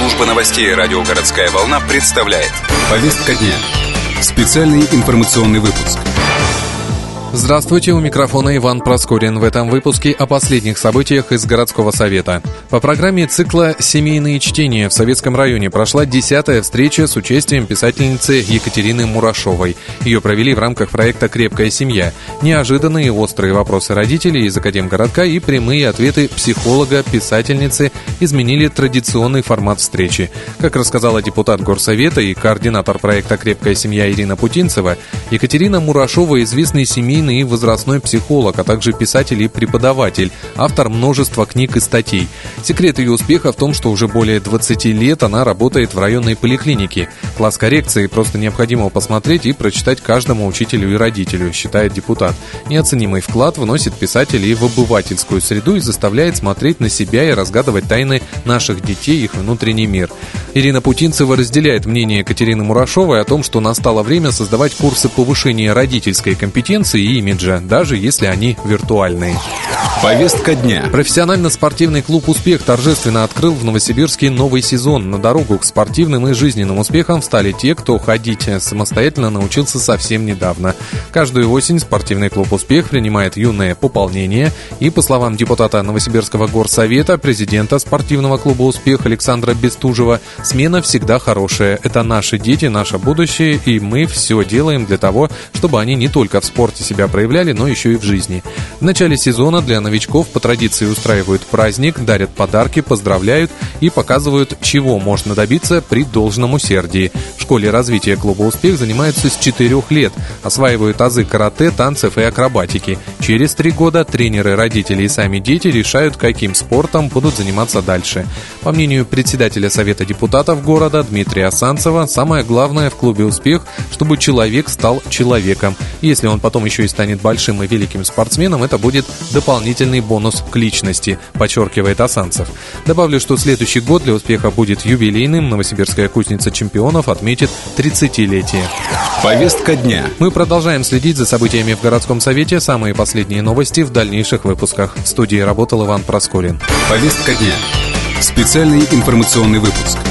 Служба новостей радио «Городская волна» представляет. Повестка дня. Специальный информационный выпуск. Здравствуйте, у микрофона Иван Проскурин. В этом выпуске о последних событиях из городского совета. По программе цикла «Семейные чтения» в Советском районе прошла 10-я встреча с участием писательницы Екатерины Мурашовой. Ее провели в рамках проекта «Крепкая семья». Неожиданные и острые вопросы родителей из Академгородка и прямые ответы психолога, писательницы изменили традиционный формат встречи. Как рассказала депутат Горсовета и координатор проекта «Крепкая семья» Ирина Путинцева, Екатерина Мурашова – известный семейный и возрастной психолог, а также писатель и преподаватель, автор множества книг и статей. Секрет ее успеха в том, что уже более 20 лет она работает в районной поликлинике. Класс коррекции просто необходимо посмотреть и прочитать каждому учителю и родителю, считает депутат. Неоценимый вклад вносит писатель и в обывательскую среду и заставляет смотреть на себя и разгадывать тайны наших детей и их внутренний мир. Ирина Путинцева разделяет мнение Екатерины Мурашовой о том, что настало время создавать курсы повышения родительской компетенции и имиджа, даже если они виртуальные. Повестка дня. Профессионально-спортивный клуб «Успех» торжественно открыл в Новосибирске новый сезон. На дорогу к спортивным и жизненным успехам встали те, кто ходить самостоятельно научился совсем недавно. Каждую осень спортивный клуб «Успех» принимает юное пополнение. И, по словам депутата Новосибирского горсовета, президента спортивного клуба «Успех» Александра Бестужева, смена всегда хорошая. Это наши дети, наше будущее, и мы все делаем для того, чтобы они не только в спорте себя проявляли, но еще и в жизни. В начале сезона для новичков по традиции устраивают праздник, дарят подарки, поздравляют и показывают, чего можно добиться при должном усердии. В школе развития клуба «Успех» занимаются с 4 лет, осваивают азы карате, танцев и акробатики. Через 3 года тренеры, родители и сами дети решают, каким спортом будут заниматься дальше. По мнению председателя Совета депутатов города Дмитрия Санцева, самое главное в клубе «Успех», чтобы человек стал человеком. Если он потом еще и станет большим и великим спортсменом, это будет дополнительный бонус к личности, подчеркивает Асанцев. Добавлю, что следующий год для «Успеха» будет юбилейным. Новосибирская кузница чемпионов отметит 30-летие. Повестка дня. Мы продолжаем следить за событиями в городском совете. Самые последние новости в дальнейших выпусках. В студии работал Иван Проскурин. Повестка дня. Специальный информационный выпуск.